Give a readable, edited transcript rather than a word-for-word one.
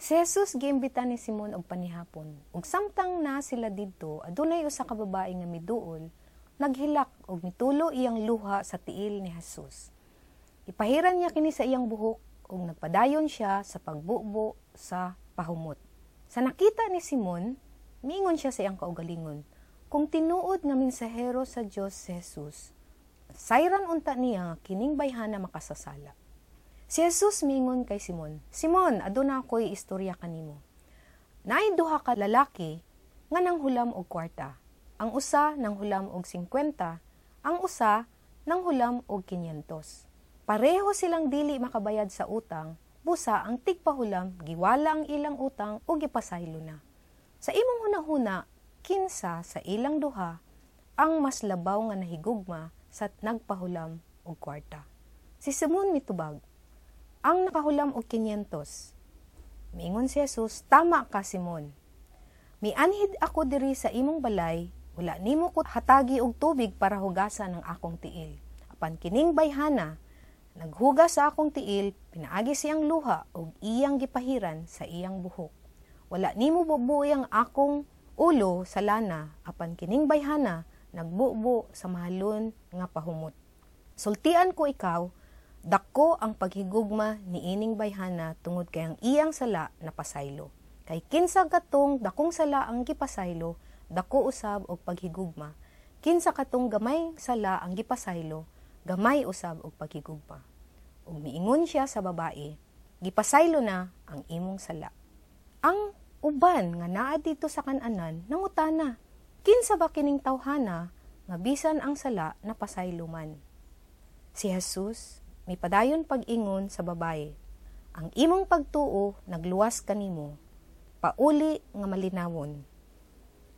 Si Jesus giimbita ni Simon og panihapon, ug samtang na sila didto, adunay usa ka babae nga miduol, naghilak og mitulo iyang luha sa tiil ni Jesus. Ipahiran niya kini sa iyang buhok ug nagpadayon siya sa pagbubo sa pahumot. Sa nakita ni Simon, miingon siya sa iyang kaugalingon, kung tinuod nga mensahero sa Dios si Jesus, sayran unta niya nga kining bayhana makasasala. Si Jesus miingon kay Simon, Simon, aduna ako'y istorya kanimo. Naay duha ka lalaki nga nanghulam og kwarta. Ang usa nanghulam og 50, ang usa nanghulam og 500. Pareho silang dili makabayad sa utang, busa ang tigpahulam giwala ang ilang utang ug gipasaylo na. Sa imong hunahuna, kinsa sa ilang duha ang mas labaw nga nahigugma sa nagpahulam og kwarta. Si Simon mitubag, ang nakahulam og 500. Miingon si Jesus, tama ka Simon. Mianhid ako diri sa imong balay, wala nimo ko hatagi og tubig para hugasan ang akong tiil. Apan kining bayhana, naghugas sa akong tiil, pinaagi siyang luha og iyang gipahiran sa iyang buhok. Wala nimo bubuoy ang akong ulo sa lana, apan kining bayhana, nagbubo sa mahalon nga pahumot. Sultian ko ikaw, dako ang paghigugma ni ining bayhana tungod kay ang iyang sala napasaylo. Kay kinsa katong dakong sala ang gipasaylo, dako usab og paghigugma. Kinsa katong gamay sala ang gipasaylo, gamay usab og paghigugma. Ug miingon siya sa babae, gipasaylo na ang imong sala. Ang uban nga naa dito sa kan-anan nangutana, kinsa ba kining tawhana nga bisan ang sala napasaylo man? Si Jesus mipadayon pag-ingon sa babae, ang imong pagtuo nagluwas kanimo, pauli nga malinawon.